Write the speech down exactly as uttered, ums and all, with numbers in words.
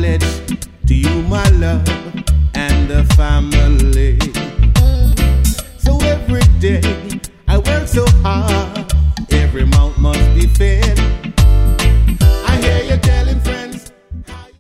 pledge to you, my love, and the family. So every day I work so hard, every mouth must be fed.